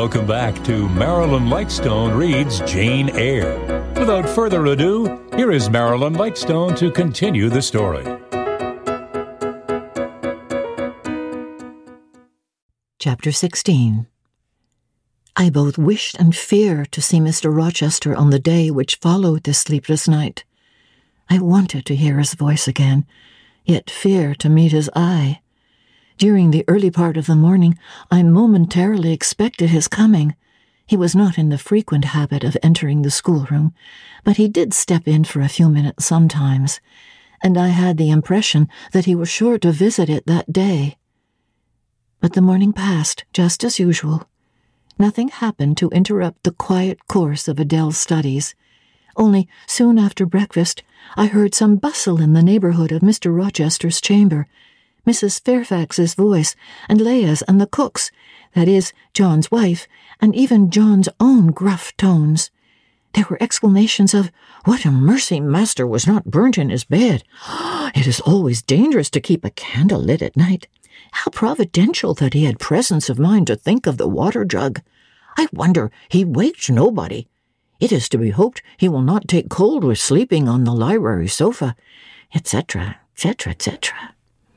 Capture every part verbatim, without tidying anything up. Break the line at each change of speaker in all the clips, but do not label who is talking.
welcome back to Marilyn Lightstone Reads Jane Eyre. Without further ado, here is Marilyn Lightstone to continue the story.
Chapter sixteen. I both wished and feared to see Mister Rochester on the day which followed this sleepless night. I wanted to hear his voice again, yet feared to meet his eye. During the early part of the morning, I momentarily expected his coming. He was not in the frequent habit of entering the schoolroom, but he did step in for a few minutes sometimes, and I had the impression that he was sure to visit it that day. But the morning passed just as usual. Nothing happened to interrupt the quiet course of Adele's studies. Only soon after breakfast, I heard some bustle in the neighborhood of Mister Rochester's chamber. Missus Fairfax's voice, and Leah's and the cook's, that is, John's wife, and even John's own gruff tones. There were exclamations of, "What a mercy master was not burnt in his bed! It is always dangerous to keep a candle lit at night. How providential that he had presence of mind to think of the water jug! I wonder he waked nobody. It is to be hoped he will not take cold with sleeping on the library sofa," et cetera, et cetera, et cetera.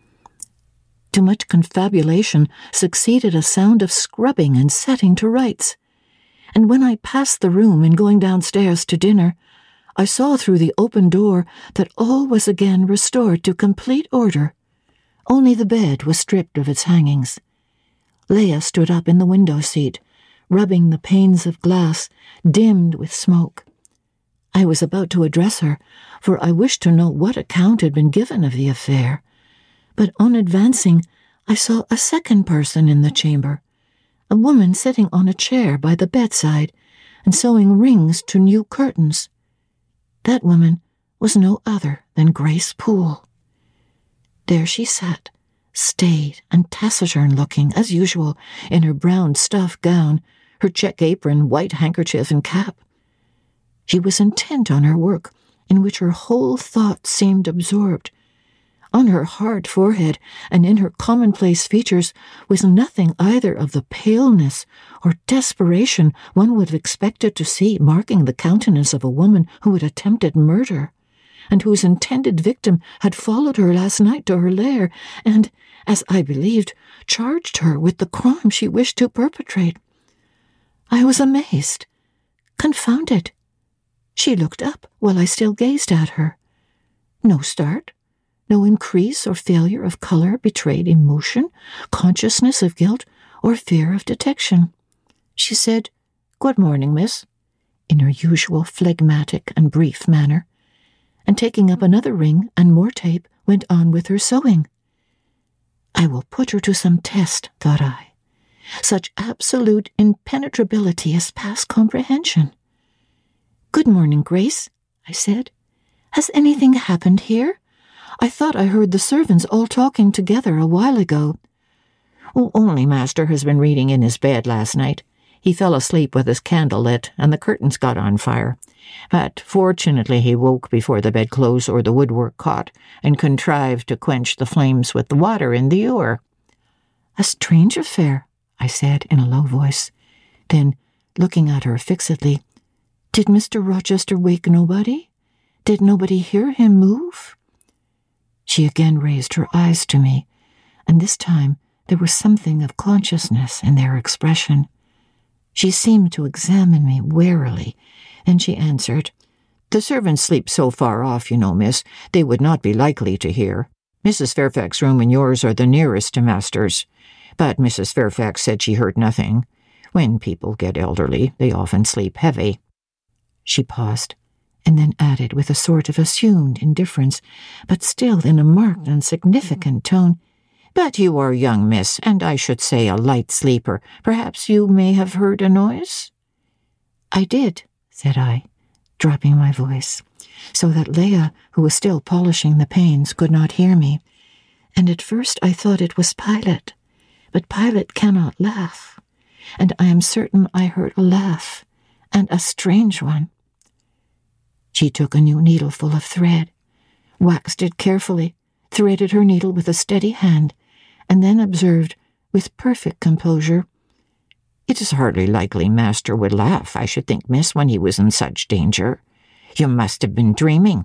To much confabulation succeeded a sound of scrubbing and setting to rights, and when I passed the room in going downstairs to dinner, I saw through the open door that all was again restored to complete order. Only the bed was stripped of its hangings. Leah stood up in the window seat, rubbing the panes of glass, dimmed with smoke. I was about to address her, for I wished to know what account had been given of the affair. But on advancing, I saw a second person in the chamber, a woman sitting on a chair by the bedside and sewing rings to new curtains. That woman was no other than Grace Poole. There she sat, staid and taciturn-looking, as usual, in her brown stuff gown, her check apron, white handkerchief, and cap. She was intent on her work, in which her whole thought seemed absorbed. On her hard forehead and in her commonplace features was nothing either of the paleness or desperation one would have expected to see marking the countenance of a woman who had attempted murder, and whose intended victim had followed her last night to her lair, and, as I believed, charged her with the crime she wished to perpetrate. I was amazed, confounded. She looked up while I still gazed at her. No start. No increase or failure of color betrayed emotion, consciousness of guilt, or fear of detection. She said, "Good morning, miss," in her usual phlegmatic and brief manner, and taking up another ring and more tape, went on with her sewing. I will put her to some test, thought I. Such absolute impenetrability is past comprehension. "Good morning, Grace," I said. "Has anything happened here? I thought I heard the servants all talking together a while ago." "Oh, only master has been reading in his bed last night. He fell asleep with his candle lit, and the curtains got on fire. But fortunately he woke before the bedclothes or the woodwork caught, and contrived to quench the flames with the water in the ewer." "A strange affair," I said in a low voice. Then, looking at her fixedly, "Did Mister Rochester wake nobody? Did nobody hear him move?" She again raised her eyes to me, and this time there was something of consciousness in their expression. She seemed to examine me warily, then she answered, "The servants sleep so far off, you know, miss, they would not be likely to hear. Missus Fairfax's room and yours are the nearest to master's. But Missus Fairfax said she heard nothing. When people get elderly, they often sleep heavy." She paused, and then added with a sort of assumed indifference, but still in a marked and significant tone, "But you are young, miss, and I should say a light sleeper. Perhaps you may have heard a noise?" "I did," said I, dropping my voice, so that Leah, who was still polishing the panes, could not hear me, and at first I thought it was Pilot, but Pilot cannot laugh, and I am certain I heard a laugh, and a strange one. She took a new needleful of thread, waxed it carefully, threaded her needle with a steady hand, and then observed, with perfect composure,
"It is hardly likely master would laugh, I should think, miss, when he was in such danger. You must have been dreaming."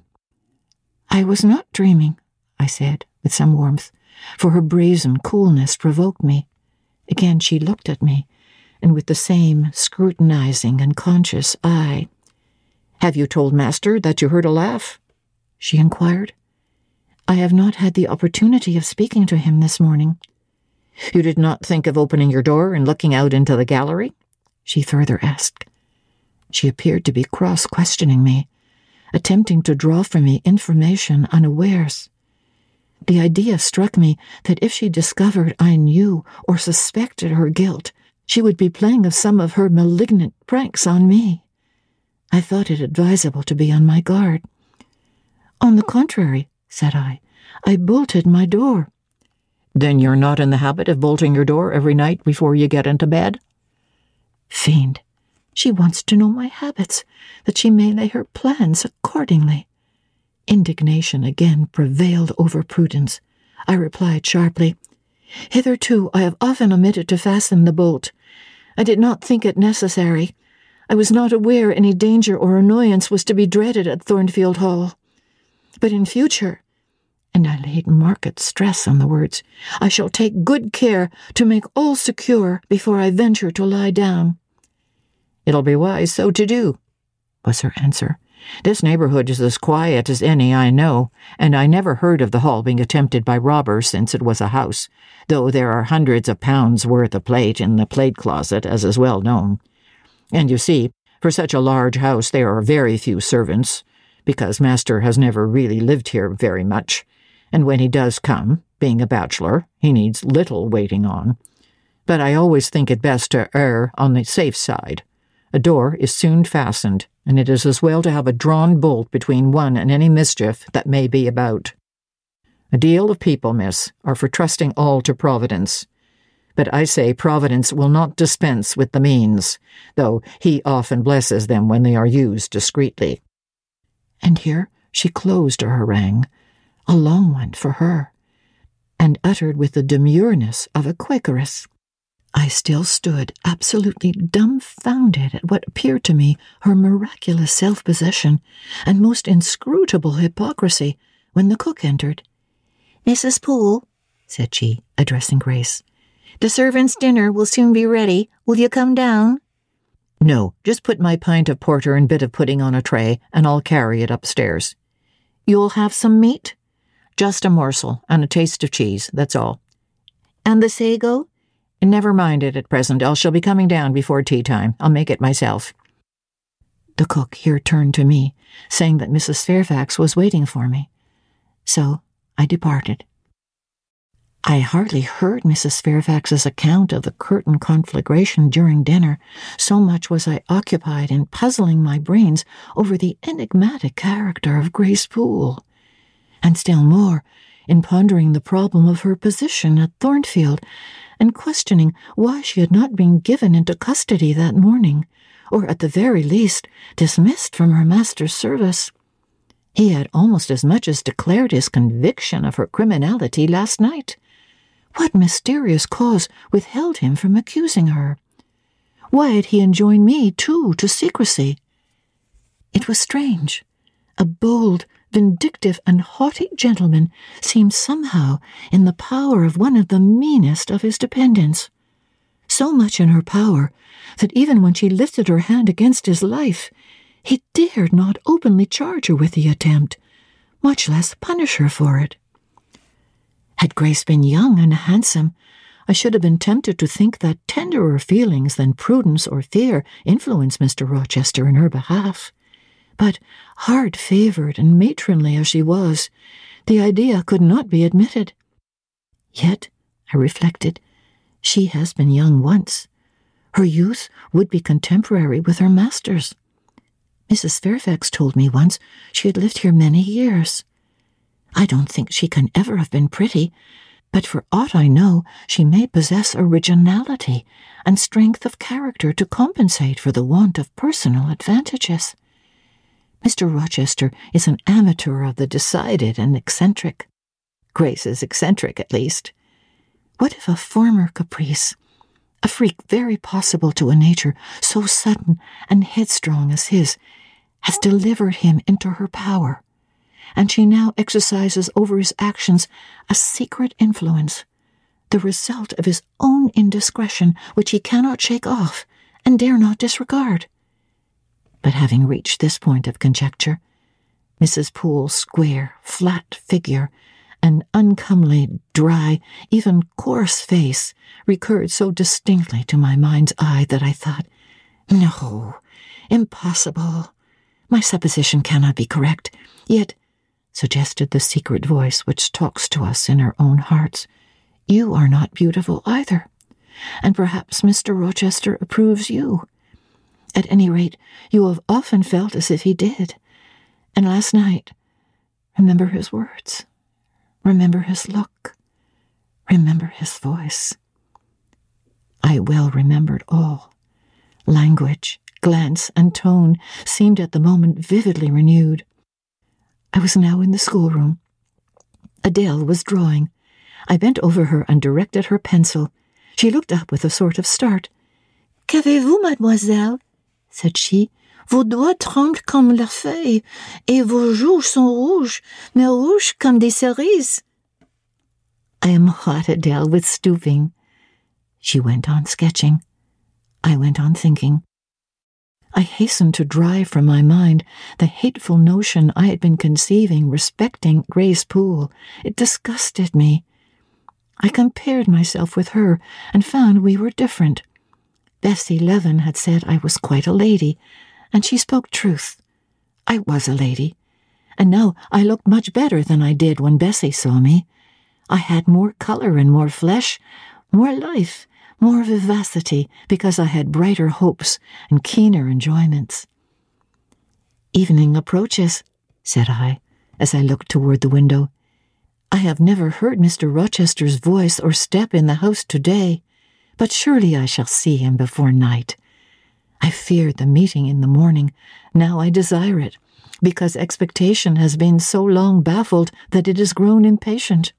"I was not dreaming," I said, with some warmth, for her brazen coolness provoked me. Again she looked at me, and with the same scrutinizing and conscious eye.
"Have you told master that you heard a laugh?" she inquired.
"I have not had the opportunity of speaking to him this morning."
"You did not think of opening your door and looking out into the gallery?" she further asked.
She appeared to be cross-questioning me, attempting to draw from me information unawares. The idea struck me that if she discovered I knew or suspected her guilt, she would be playing of some of her malignant pranks on me. I thought it advisable to be on my guard. "On the contrary," said I, "I bolted my door."
"Then you're not in the habit of bolting your door every night before you get into bed?"
Fiend! She wants to know my habits, that she may lay her plans accordingly. Indignation again prevailed over prudence. I replied sharply, "Hitherto I have often omitted to fasten the bolt. I did not think it necessary. I was not aware any danger or annoyance was to be dreaded at Thornfield Hall. But in future," and I laid marked stress on the words, "I shall take good care to make all secure before I venture to lie down."
"It'll be wise so to do," was her answer. "This neighborhood is as quiet as any I know, and I never heard of the hall being attempted by robbers since it was a house, though there are hundreds of pounds' worth of plate in the plate closet, as is well known. And you see, for such a large house there are very few servants, because master has never really lived here very much, and when he does come, being a bachelor, he needs little waiting on. But I always think it best to err on the safe side. A door is soon fastened, and it is as well to have a drawn bolt between one and any mischief that may be about. A deal of people, miss, are for trusting all to Providence. But I say Providence will not dispense with the means, though he often blesses them when they are used discreetly."
And here she closed her harangue, a long one for her, and uttered with the demureness of a Quakeress. I still stood absolutely dumbfounded at what appeared to me her miraculous self-possession and most inscrutable hypocrisy when the cook entered.
"Missus Poole," said she, addressing Grace, "the servants' dinner will soon be ready. Will you come down?"
"No, just put my pint of porter and bit of pudding on a tray, and I'll carry it upstairs."
"You'll have some meat?"
"Just a morsel, and a taste of cheese, that's all."
"And the sago?"
"Never mind it at present. I shall be coming down before tea time. I'll make it myself."
The cook here turned to me, saying that Missus Fairfax was waiting for me. So I departed. I hardly heard Missus Fairfax's account of the curtain conflagration during dinner, so much was I occupied in puzzling my brains over the enigmatic character of Grace Poole, and still more in pondering the problem of her position at Thornfield, and questioning why she had not been given into custody that morning, or at the very least dismissed from her master's service. He had almost as much as declared his conviction of her criminality last night. What mysterious cause withheld him from accusing her? Why had he enjoined me, too, to secrecy? It was strange. A bold, vindictive, and haughty gentleman seemed somehow in the power of one of the meanest of his dependents. So much in her power that even when she lifted her hand against his life, he dared not openly charge her with the attempt, much less punish her for it. Had Grace been young and handsome, I should have been tempted to think that tenderer feelings than prudence or fear influenced Mister Rochester in her behalf. But, hard-favoured and matronly as she was, the idea could not be admitted. Yet, I reflected, she has been young once. Her youth would be contemporary with her master's. Missus Fairfax told me once she had lived here many years. I don't think she can ever have been pretty, but for aught I know, she may possess originality and strength of character to compensate for the want of personal advantages. Mister Rochester is an amateur of the decided and eccentric. Grace is eccentric, at least. What if a former caprice, A freak very possible to a nature so sudden and headstrong as his has delivered him into her power, and she now exercises over his actions a secret influence, the result of his own indiscretion, which he cannot shake off and dare not disregard. But having reached this point of conjecture, Missus Poole's square, flat figure and uncomely, dry, even coarse face recurred so distinctly to my mind's eye that I thought, no, impossible. My supposition cannot be correct. Yet, suggested the secret voice which talks to us in our own hearts, you are not beautiful either, and perhaps Mister Rochester approves you. At any rate, you have often felt as if he did. And last night, remember his words, remember his look, remember his voice. I well remembered all. Language, glance, and tone seemed at the moment vividly renewed. I was now in the schoolroom. Adele was drawing. I bent over her and directed her pencil. She looked up with a sort of start.
"Qu'avez-vous, mademoiselle?" said she. "Vos doigts tremblent comme leurs feuilles, et vos joues sont rouges, mais rouges comme des cerises."
I am hot, Adele, with stooping. She went on sketching. I went on thinking. I hastened to drive from my mind the hateful notion I had been conceiving respecting Grace Poole. It disgusted me. I compared myself with her and found we were different. Bessie Leaven had said I was quite a lady, and she spoke truth. I was a lady, and now I looked much better than I did when Bessie saw me. I had more colour and more flesh, more life, more vivacity, because I had brighter hopes and keener enjoyments. "Evening approaches," said I, as I looked toward the window. "I have never heard Mister Rochester's voice or step in the house today, but surely I shall see him before night. I feared the meeting in the morning. Now I desire it, because expectation has been so long baffled that it has grown impatient."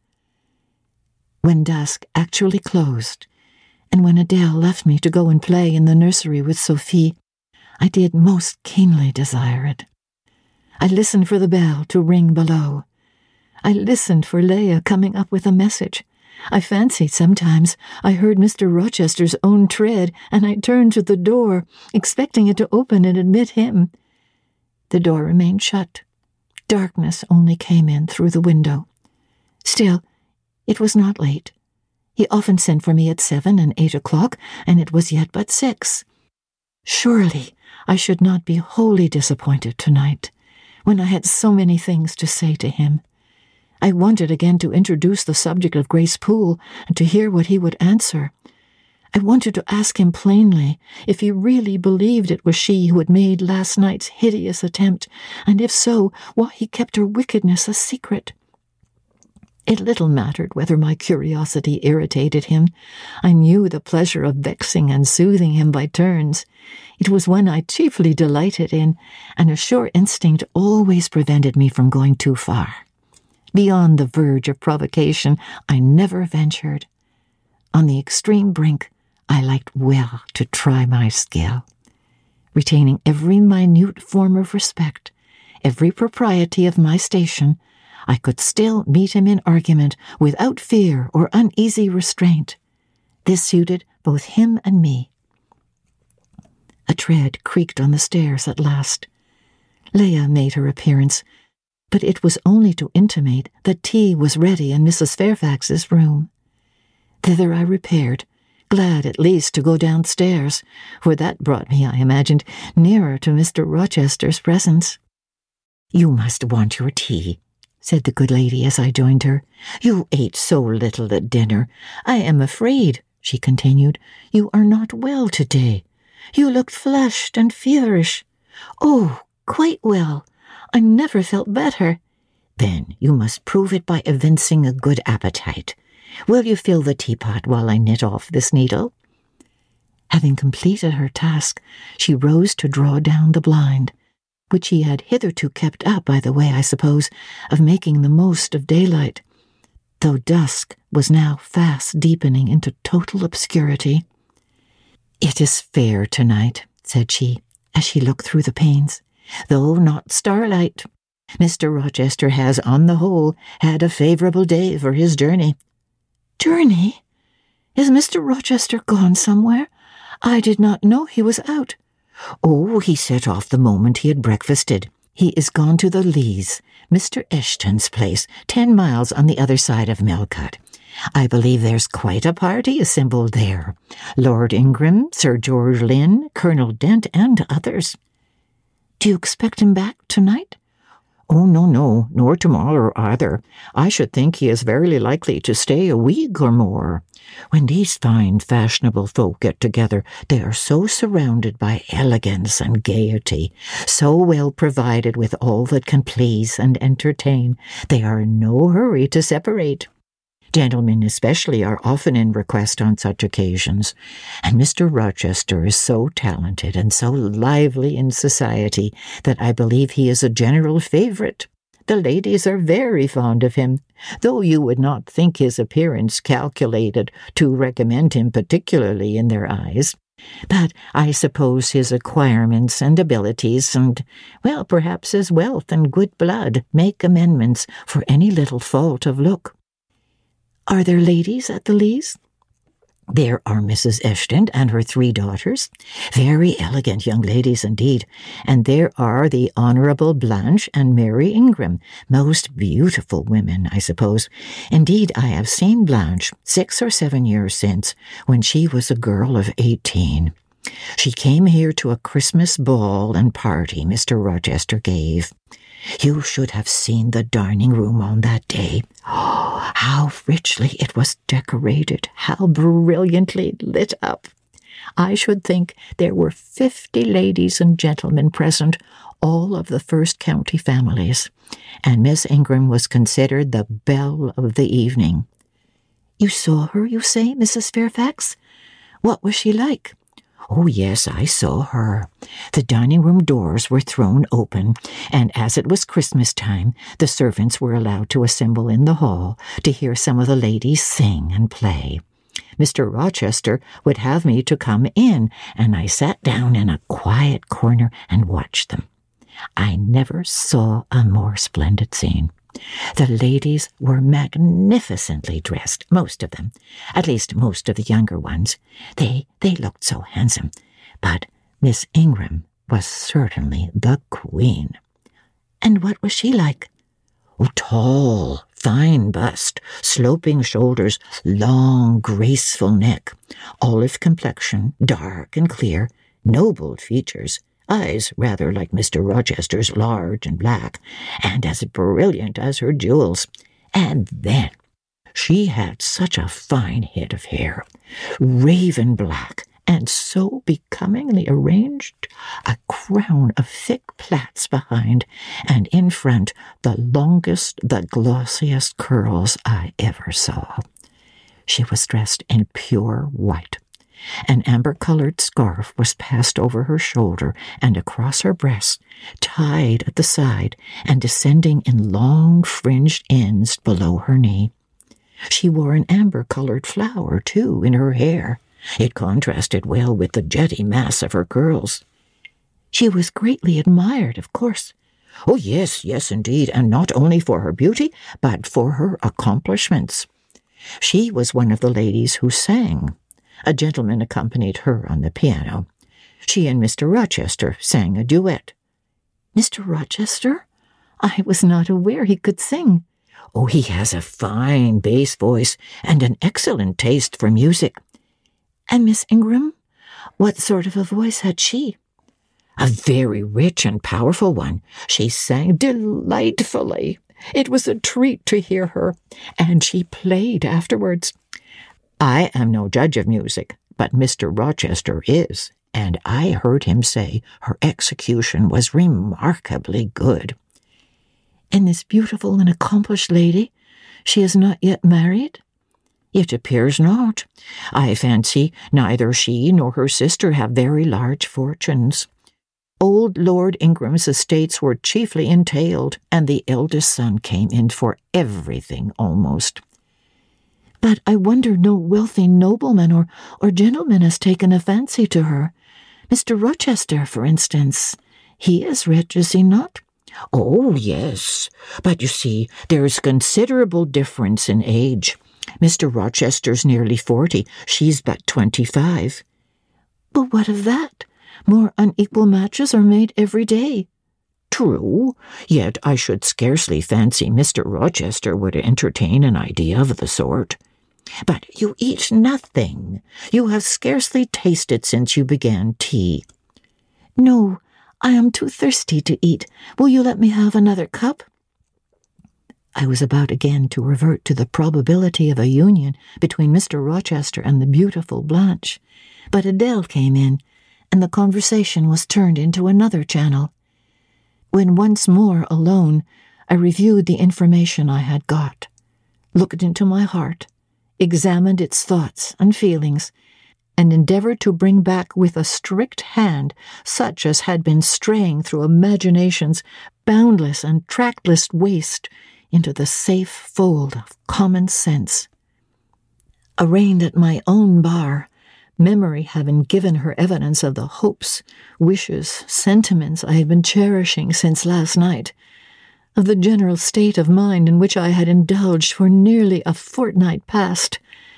When dusk actually closed, and when Adele left me to go and play in the nursery with Sophie, I did most keenly desire it. I listened for the bell to ring below. I listened for Leah coming up with a message. I fancied sometimes I heard Mister Rochester's own tread, and I turned to the door, expecting it to open and admit him. The door remained shut. Darkness only came in through the window. Still, it was not late. He often sent for me at seven and eight o'clock, and it was yet but six. Surely I should not be wholly disappointed tonight, when I had so many things to say to him. I wanted again to introduce the subject of Grace Poole and to hear what he would answer. I wanted to ask him plainly if he really believed it was she who had made last night's hideous attempt, and if so, why he kept her wickedness a secret. It little mattered whether my curiosity irritated him. I knew the pleasure of vexing and soothing him by turns. It was one I chiefly delighted in, and a sure instinct always prevented me from going too far. Beyond the verge of provocation, I never ventured. On the extreme brink, I liked well to try my skill. Retaining every minute form of respect, every propriety of my station, I could still meet him in argument without fear or uneasy restraint. This suited both him and me. A tread creaked on the stairs at last. Leah made her appearance, but it was only to intimate that tea was ready in Missus Fairfax's room. Thither I repaired, glad at least to go downstairs, for that brought me, I imagined, nearer to Mister Rochester's presence. "You must want your tea," said the good lady as I joined her. "You ate so little at dinner. I am afraid," she continued, "you are not well today. You looked flushed and feverish."
"Oh, quite well. I never felt better."
"Then you must prove it by evincing a good appetite. Will you fill the teapot while I knit off this needle?" Having completed her task, she rose to draw down the blind, which he had hitherto kept up by the way, I suppose, of making the most of daylight, though dusk was now fast deepening into total obscurity.
"It is fair tonight," said she, as she looked through the panes, "though not starlight. Mister Rochester has, on the whole, had a favourable day for his journey."
"Journey? Is Mister Rochester gone somewhere? I did not know he was out."
"Oh, he set off the moment he had breakfasted. He is gone to the Leas, Mister Eshton's place, ten miles on the other side of Millcote. I believe there's quite a party assembled there. Lord Ingram, Sir George Lynn, Colonel Dent, and others."
"Do you expect him back tonight?"
"Oh, no, no, nor tomorrow either. I should think he is very likely to stay a week or more. When these fine, fashionable folk get together, they are so surrounded by elegance and gaiety, so well provided with all that can please and entertain, they are in no hurry to separate. Gentlemen especially are often in request on such occasions, and Mister Rochester is so talented and so lively in society that I believe he is a general favourite. The ladies are very fond of him, though you would not think his appearance calculated to recommend him particularly in their eyes. But I suppose his acquirements and abilities and, well, perhaps his wealth and good blood make amendments for any little fault of look."
"Are there ladies at the Leas?"
"There are Missus Eshton and her three daughters, very elegant young ladies indeed, and there are the Honourable Blanche and Mary Ingram, most beautiful women, I suppose. Indeed, I have seen Blanche six or seven years since, when she was a girl of eighteen. She came here to a Christmas ball and party Mister Rochester gave. You should have seen the dining-room on that day. Oh, how richly it was decorated, how brilliantly lit up. I should think there were fifty ladies and gentlemen present, all of the first county families, and Miss Ingram was considered the belle of the evening."
"You saw her, you say, Missus Fairfax? What was she like?"
"Oh, yes, I saw her. The dining-room doors were thrown open, and as it was Christmas time, the servants were allowed to assemble in the hall to hear some of the ladies sing and play. Mister Rochester would have me to come in, and I sat down in a quiet corner and watched them. I never saw a more splendid scene. The ladies were magnificently dressed, most of them, at least most of the younger ones. They they looked so handsome, but Miss Ingram was certainly the queen."
"And what was she like?"
"Oh, tall, fine bust, sloping shoulders, long, graceful neck, olive complexion, dark and clear, noble features, eyes rather like Mister Rochester's, large and black, and as brilliant as her jewels. And then she had such a fine head of hair, raven black, and so becomingly arranged, a crown of thick plaits behind, and in front the longest, the glossiest curls I ever saw. She was dressed in pure white. An amber-coloured scarf was passed over her shoulder and across her breast, tied at the side and descending in long fringed ends below her knee. She wore an amber-coloured flower, too, in her hair. It contrasted well with the jetty mass of her curls."
"She was greatly admired, of course."
"Oh, yes, yes, indeed, and not only for her beauty, but for her accomplishments. She was one of the ladies who sang. A gentleman accompanied her on the piano. She and Mister Rochester sang a duet."
"Mister Rochester? I was not aware he could sing."
"Oh, he has a fine bass voice and an excellent taste for music."
"And Miss Ingram? What sort of a voice had she?"
"A very rich and powerful one. She sang delightfully. It was a treat to hear her, and she played afterwards. I am no judge of music, but Mister Rochester is, and I heard him say her execution was remarkably good."
"And this beautiful and accomplished lady, she is not yet married?"
"It appears not. I fancy neither she nor her sister have very large fortunes. Old Lord Ingram's estates were chiefly entailed, and the eldest son came in for everything almost."
But I wonder no wealthy nobleman or, or gentleman has taken a fancy to her. Mister Rochester, for instance. He is rich, is he not?
Oh, yes. But you see, there is considerable difference in age. Mister Rochester's nearly forty. She's but twenty-five.
But what of that? More unequal matches are made every day.
True, yet I should scarcely fancy Mister Rochester would entertain an idea of the sort. But you eat nothing. You have scarcely tasted since you began tea.
No, I am too thirsty to eat. Will you let me have another cup? I was about again to revert to the probability of a union between Mister Rochester and the beautiful Blanche, but Adele came in, and the conversation was turned into another channel. When once more alone, I reviewed the information I had got, looked into my heart, examined its thoughts and feelings, and endeavored to bring back with a strict hand such as had been straying through imagination's boundless and trackless waste into the safe fold of common sense. Arraigned at my own bar, memory having given her evidence of the hopes, wishes, sentiments I had been cherishing since last night, of the general state of mind in which I had indulged for nearly a fortnight past,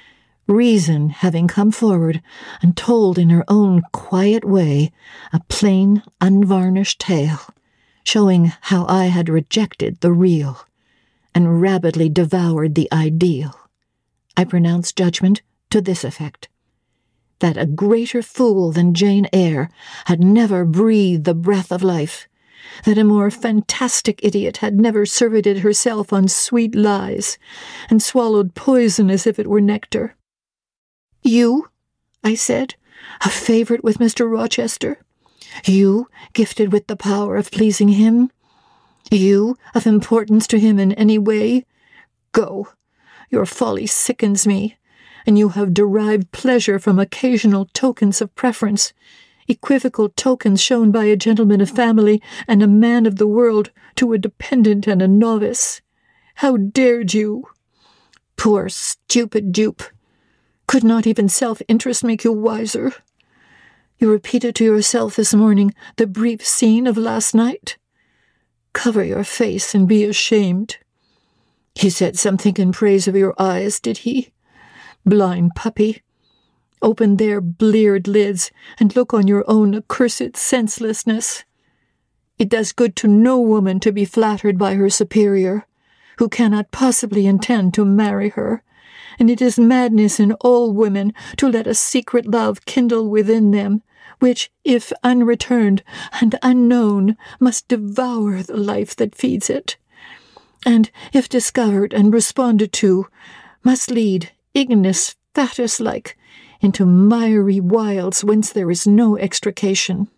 reason having come forward and told in her own quiet way a plain, unvarnished tale, showing how I had rejected the real and rabidly devoured the ideal, I pronounced judgment to this effect: that a greater fool than Jane Eyre had never breathed the breath of life, that a more fantastic idiot had never surfeited herself on sweet lies, and swallowed poison as if it were nectar. You, I said, a favourite with Mister Rochester? You, gifted with the power of pleasing him? You, of importance to him in any way? Go. Your folly sickens me, and you have derived pleasure from occasional tokens of preference, equivocal tokens shown by a gentleman of family and a man of the world to a dependent and a novice. How dared you? Poor, stupid dupe! Could not even self-interest make you wiser? You repeated to yourself this morning the brief scene of last night? Cover your face and be ashamed. He said something in praise of your eyes, did he? Blind puppy! Open their bleared lids and look on your own accursed senselessness. It does good to no woman to be flattered by her superior, who cannot possibly intend to marry her, and it is madness in all women to let a secret love kindle within them, which, if unreturned and unknown, must devour the life that feeds it, and, if discovered and responded to, must lead, ignis fatuus-like, into miry wilds whence there is no extrication.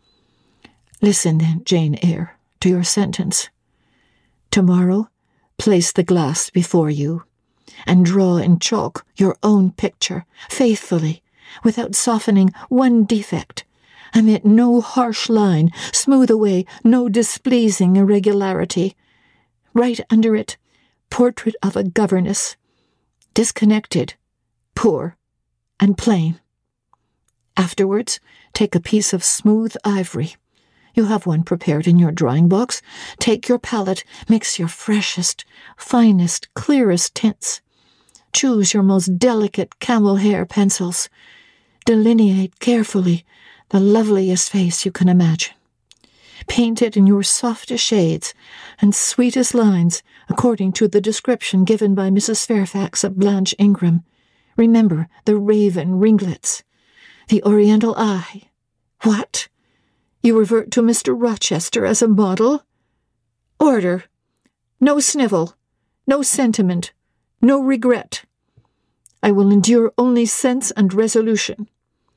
Listen, then, Jane Eyre, to your sentence. Tomorrow, place the glass before you, and draw in chalk your own picture, faithfully, without softening one defect, omit no harsh line, smooth away no displeasing irregularity. Write under it, Portrait of a Governess, disconnected, poor, and plain. Afterwards, take a piece of smooth ivory. You have one prepared in your drawing box. Take your palette, mix your freshest, finest, clearest tints. Choose your most delicate camel hair pencils. Delineate carefully the loveliest face you can imagine. Paint it in your softest shades and sweetest lines according to the description given by Missus Fairfax of Blanche Ingram. Remember the raven ringlets, the oriental eye. What? You revert to Mister Rochester as a model? Order. No snivel, no sentiment, no regret. I will endure only sense and resolution.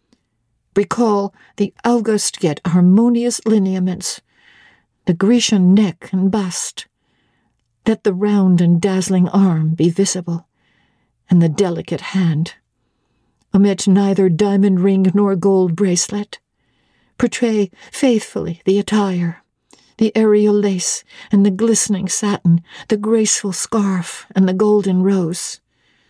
Recall the august yet harmonious lineaments, the Grecian neck and bust. Let the round and dazzling arm be visible, and the delicate hand. Omit neither diamond ring nor gold bracelet. Portray faithfully the attire, the aerial lace and the glistening satin, the graceful scarf and the golden rose.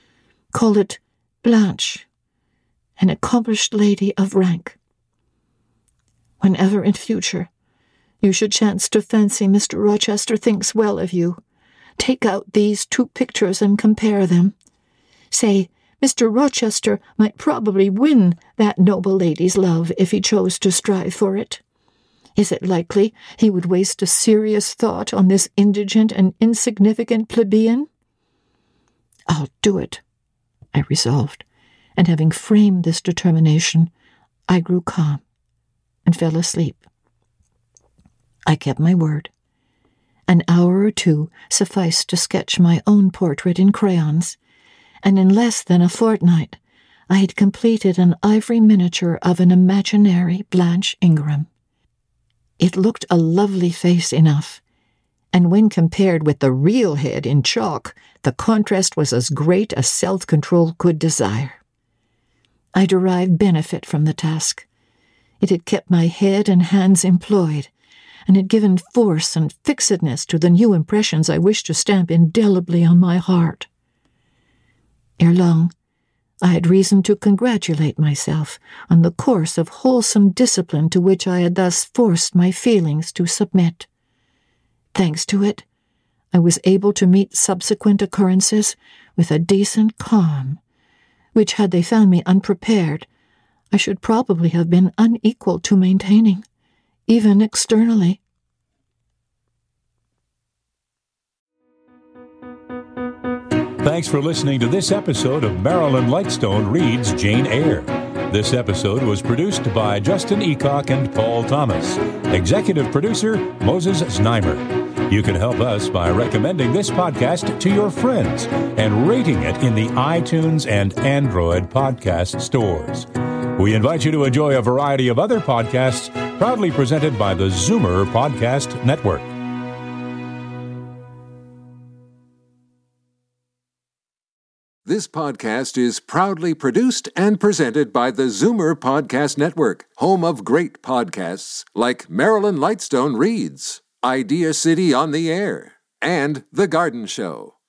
Call it Blanche, an accomplished lady of rank. Whenever in future you should chance to fancy Mister Rochester thinks well of you, take out these two pictures and compare them. Say, Mister Rochester might probably win that noble lady's love if he chose to strive for it. Is it likely he would waste a serious thought on this indigent and insignificant plebeian? I'll do it, I resolved, and having framed this determination, I grew calm and fell asleep. I kept my word. An hour or two sufficed to sketch my own portrait in crayons, and in less than a fortnight I had completed an ivory miniature of an imaginary Blanche Ingram. It looked a lovely face enough, and when compared with the real head in chalk, the contrast was as great as self-control could desire. I derived benefit from the task. It had kept my head and hands employed, and had given force and fixedness to the new impressions I wished to stamp indelibly on my heart. Ere long, I had reason to congratulate myself on the course of wholesome discipline to which I had thus forced my feelings to submit. Thanks to it, I was able to meet subsequent occurrences with a decent calm, which, had they found me unprepared, I should probably have been unequal to maintaining, even externally.
Thanks for listening to this episode of Marilyn Lightstone Reads Jane Eyre. This episode was produced by Justin Eacock and Paul Thomas. Executive producer, Moses Znaimer. You can help us by recommending this podcast to your friends and rating it in the iTunes and Android podcast stores. We invite you to enjoy a variety of other podcasts proudly presented by the Zoomer Podcast Network.
This podcast is proudly produced and presented by the Zoomer Podcast Network, home of great podcasts like Marilyn Lightstone Reads, Idea City on the Air, and The Garden Show.